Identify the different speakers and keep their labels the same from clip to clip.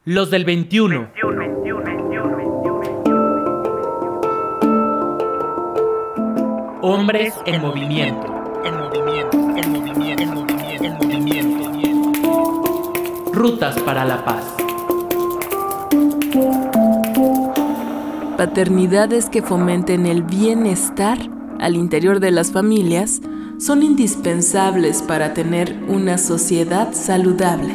Speaker 1: Los del 21. Hombres en movimiento. Rutas para la paz.
Speaker 2: Paternidades que fomenten el bienestar al interior de las familias son indispensables para tener una sociedad saludable.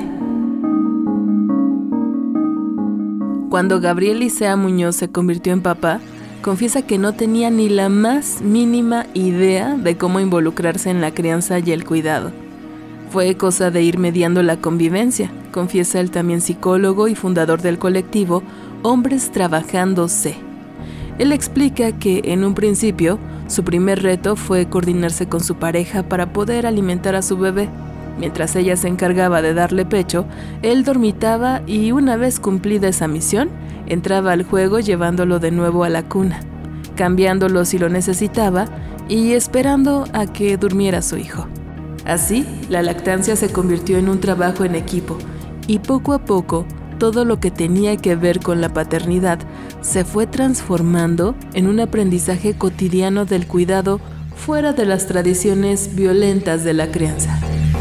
Speaker 2: Cuando Gabriel Licea Muñoz se convirtió en papá, confiesa que no tenía ni la más mínima idea de cómo involucrarse en la crianza y el cuidado. Fue cosa de ir mediando la convivencia, confiesa el también psicólogo y fundador del colectivo Hombres Trabajando C. Él explica que en un principio su primer reto fue coordinarse con su pareja para poder alimentar a su bebé. Mientras ella se encargaba de darle pecho, él dormitaba y una vez cumplida esa misión, entraba al juego llevándolo de nuevo a la cuna, cambiándolo si lo necesitaba y esperando a que durmiera su hijo. Así, la lactancia se convirtió en un trabajo en equipo y poco a poco, todo lo que tenía que ver con la paternidad se fue transformando en un aprendizaje cotidiano del cuidado fuera de las tradiciones violentas de la crianza.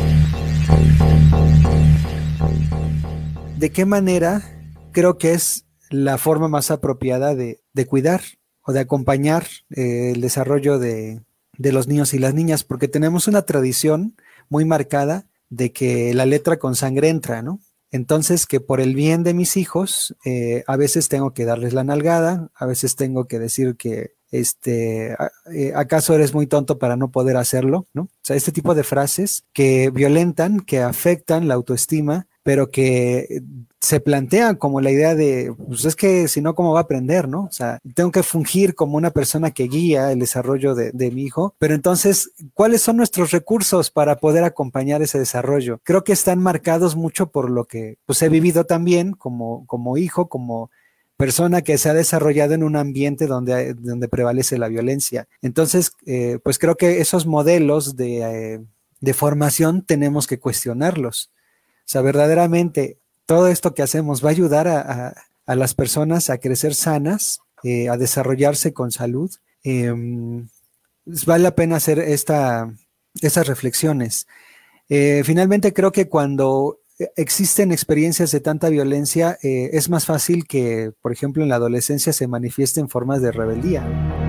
Speaker 3: ¿De qué manera creo que es la forma más apropiada de cuidar o de acompañar el desarrollo de los niños y las niñas? Porque tenemos una tradición muy marcada de que la letra con sangre entra, ¿no? Entonces, que por el bien de mis hijos, a veces tengo que darles la nalgada, a veces tengo que decir que, ¿acaso eres muy tonto para no poder hacerlo? ¿No? O sea, este tipo de frases que violentan, que afectan la autoestima, pero que se plantean como la idea de, pues es que si no, ¿cómo va a aprender, no? O sea, tengo que fungir como una persona que guía el desarrollo de mi hijo, pero entonces, ¿cuáles son nuestros recursos para poder acompañar ese desarrollo? Creo que están marcados mucho por lo que pues he vivido también como hijo, como persona que se ha desarrollado en un ambiente donde prevalece la violencia. Entonces, pues creo que esos modelos de formación tenemos que cuestionarlos. O sea, verdaderamente todo esto que hacemos va a ayudar a las personas a crecer sanas, a desarrollarse con salud. Vale la pena hacer estas reflexiones. Finalmente creo que cuando existen experiencias de tanta violencia, es más fácil que, por ejemplo, en la adolescencia se manifiesten formas de rebeldía.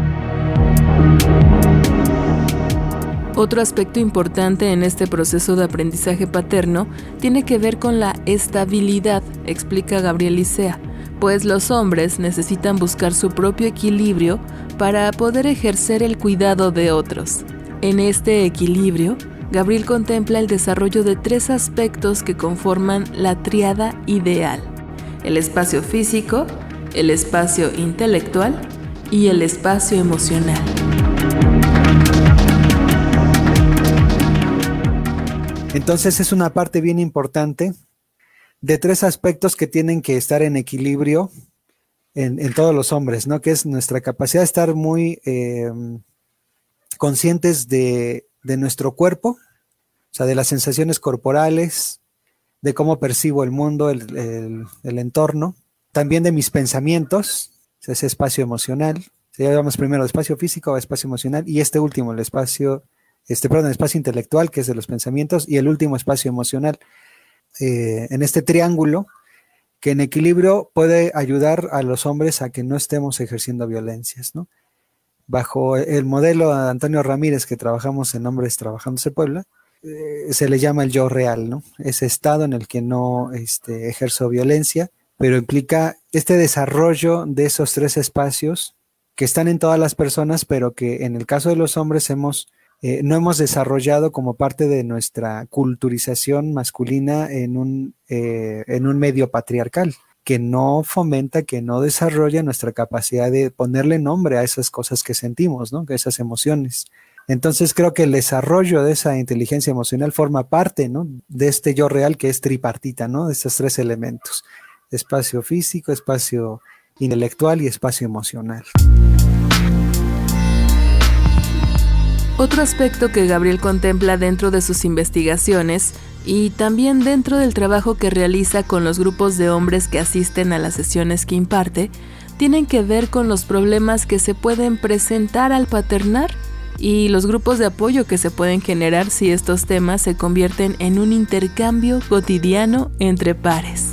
Speaker 2: Otro aspecto importante en este proceso de aprendizaje paterno tiene que ver con la estabilidad, explica Gabriel Licea, pues los hombres necesitan buscar su propio equilibrio para poder ejercer el cuidado de otros. En este equilibrio, Gabriel contempla el desarrollo de 3 aspectos que conforman la tríada ideal: el espacio físico, el espacio intelectual y el espacio emocional.
Speaker 3: Entonces es una parte bien importante de 3 aspectos que tienen que estar en equilibrio en todos los hombres, ¿no? Que es nuestra capacidad de estar muy conscientes de nuestro cuerpo, o sea, de las sensaciones corporales, de cómo percibo el mundo, el entorno, también de mis pensamientos, ese espacio emocional. Ya hablamos primero de espacio físico, espacio emocional, y este último, el espacio intelectual, que es de los pensamientos, y el último espacio emocional. En este triángulo, que en equilibrio puede ayudar a los hombres a que no estemos ejerciendo violencias, ¿no? Bajo el modelo de Antonio Ramírez, que trabajamos en Hombres Trabajándose Puebla, se le llama el yo real, ¿no? Ese estado en el que no ejerzo violencia, pero implica este desarrollo de esos 3 espacios que están en todas las personas, pero que en el caso de los hombres no hemos desarrollado como parte de nuestra culturización masculina en un medio patriarcal, que no fomenta, que no desarrolla nuestra capacidad de ponerle nombre a esas cosas que sentimos, ¿no? A esas emociones. Entonces creo que el desarrollo de esa inteligencia emocional forma parte, ¿no? De este yo real que es tripartita, ¿no? De estos 3 elementos: espacio físico, espacio intelectual y espacio emocional.
Speaker 2: Otro aspecto que Gabriel contempla dentro de sus investigaciones y también dentro del trabajo que realiza con los grupos de hombres que asisten a las sesiones que imparte, tienen que ver con los problemas que se pueden presentar al paternar y los grupos de apoyo que se pueden generar si estos temas se convierten en un intercambio cotidiano entre pares.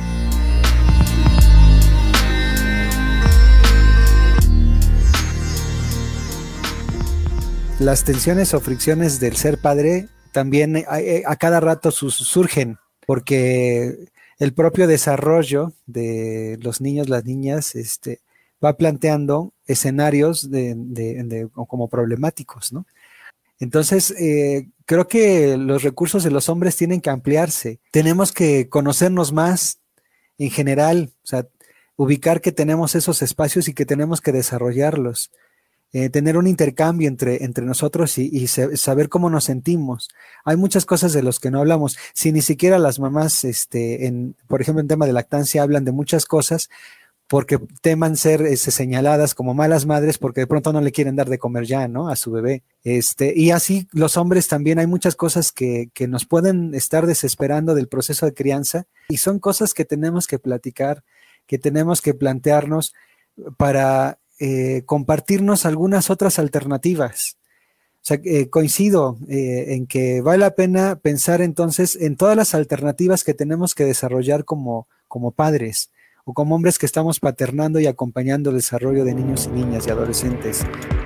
Speaker 3: Las tensiones o fricciones del ser padre también a cada rato surgen, porque el propio desarrollo de los niños, las niñas, va planteando escenarios como problemáticos, ¿no? Entonces, creo que los recursos de los hombres tienen que ampliarse. Tenemos que conocernos más en general, o sea, ubicar que tenemos esos espacios y que tenemos que desarrollarlos. Tener un intercambio entre nosotros y saber cómo nos sentimos. Hay muchas cosas de las que no hablamos. Si ni siquiera las mamás, por ejemplo, en tema de lactancia, hablan de muchas cosas porque teman ser señaladas como malas madres porque de pronto no le quieren dar de comer ya, ¿no? A su bebé. Y así los hombres también hay muchas cosas que nos pueden estar desesperando del proceso de crianza y son cosas que tenemos que platicar, que tenemos que plantearnos para compartirnos algunas otras alternativas. O sea, coincido en que vale la pena pensar entonces en todas las alternativas que tenemos que desarrollar como padres o como hombres que estamos paternando y acompañando el desarrollo de niños y niñas y adolescentes.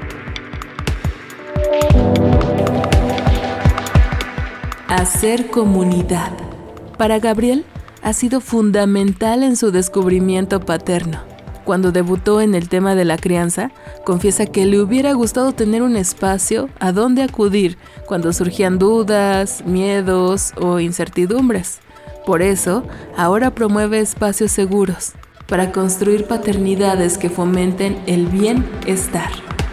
Speaker 2: Hacer comunidad. Para Gabriel ha sido fundamental en su descubrimiento paterno. Cuando debutó en el tema de la crianza, confiesa que le hubiera gustado tener un espacio a donde acudir cuando surgían dudas, miedos o incertidumbres. Por eso, ahora promueve espacios seguros para construir paternidades que fomenten el bienestar.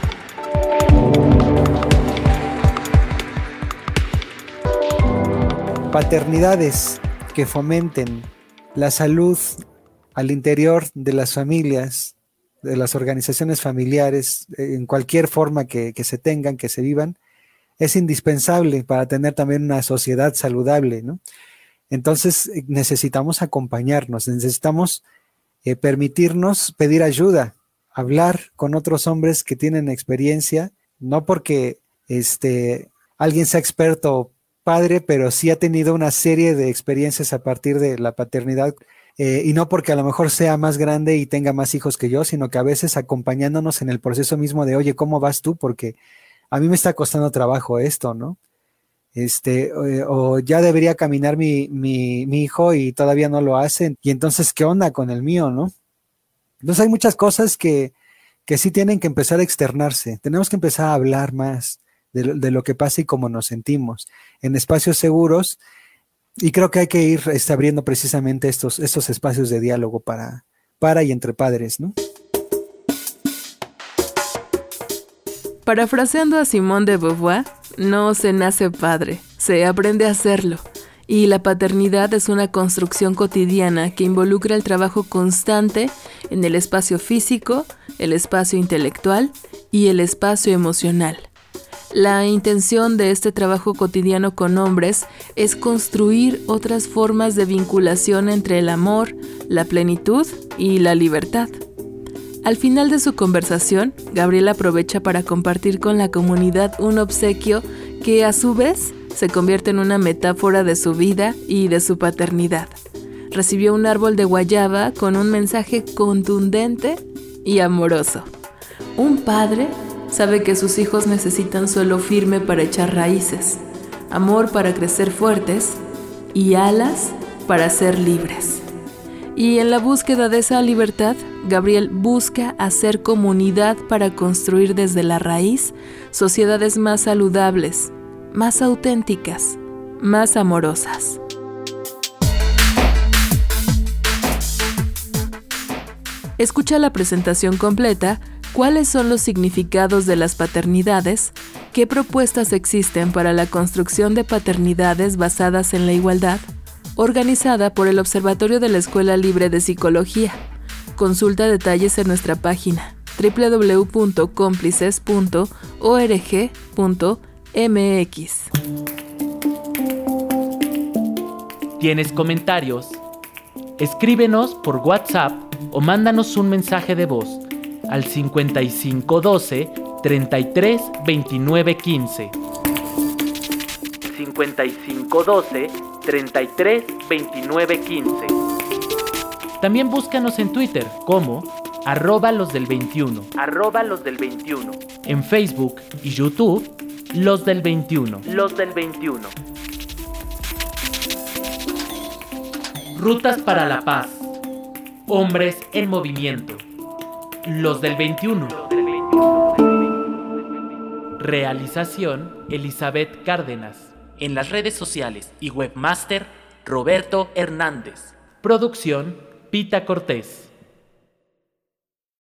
Speaker 3: Paternidades que fomenten la salud al interior de las familias, de las organizaciones familiares, en cualquier forma que se tengan, que se vivan, es indispensable para tener también una sociedad saludable, ¿no? Entonces necesitamos acompañarnos, necesitamos permitirnos pedir ayuda, hablar con otros hombres que tienen experiencia, no porque alguien sea experto padre, pero sí ha tenido una serie de experiencias a partir de la paternidad, y no porque a lo mejor sea más grande y tenga más hijos que yo, sino que a veces acompañándonos en el proceso mismo de, oye, ¿cómo vas tú? Porque a mí me está costando trabajo esto, ¿no? O ya debería caminar mi hijo y todavía no lo hacen, y entonces, ¿qué onda con el mío, no? Entonces hay muchas cosas que sí tienen que empezar a externarse, tenemos que empezar a hablar más de lo que pasa y cómo nos sentimos, en espacios seguros, y creo que hay que ir abriendo precisamente estos espacios de diálogo para y entre padres, ¿no?
Speaker 2: Parafraseando a Simone de Beauvoir, no se nace padre, se aprende a hacerlo. Y la paternidad es una construcción cotidiana que involucra el trabajo constante en el espacio físico, el espacio intelectual y el espacio emocional. La intención de este trabajo cotidiano con hombres es construir otras formas de vinculación entre el amor, la plenitud y la libertad. Al final de su conversación, Gabriel aprovecha para compartir con la comunidad un obsequio que a su vez se convierte en una metáfora de su vida y de su paternidad. Recibió un árbol de guayaba con un mensaje contundente y amoroso. Un padre sabe que sus hijos necesitan suelo firme para echar raíces, amor para crecer fuertes y alas para ser libres. Y en la búsqueda de esa libertad, Gabriel busca hacer comunidad para construir desde la raíz sociedades más saludables, más auténticas, más amorosas. Escucha la presentación completa. ¿Cuáles son los significados de las paternidades? ¿Qué propuestas existen para la construcción de paternidades basadas en la igualdad? Organizada por el Observatorio de la Escuela Libre de Psicología. Consulta detalles en nuestra página www.cómplices.org.mx.
Speaker 1: ¿Tienes comentarios? Escríbenos por WhatsApp o mándanos un mensaje de voz al 5512 33 29 15. 5512 33 29 15. También búscanos en Twitter como @losdel21. En Facebook y YouTube, Los del 21. Rutas para la paz. Hombres en movimiento. Los del 21. Realización Elizabeth Cárdenas. En las redes sociales y webmaster Roberto Hernández. Producción Pita Cortés.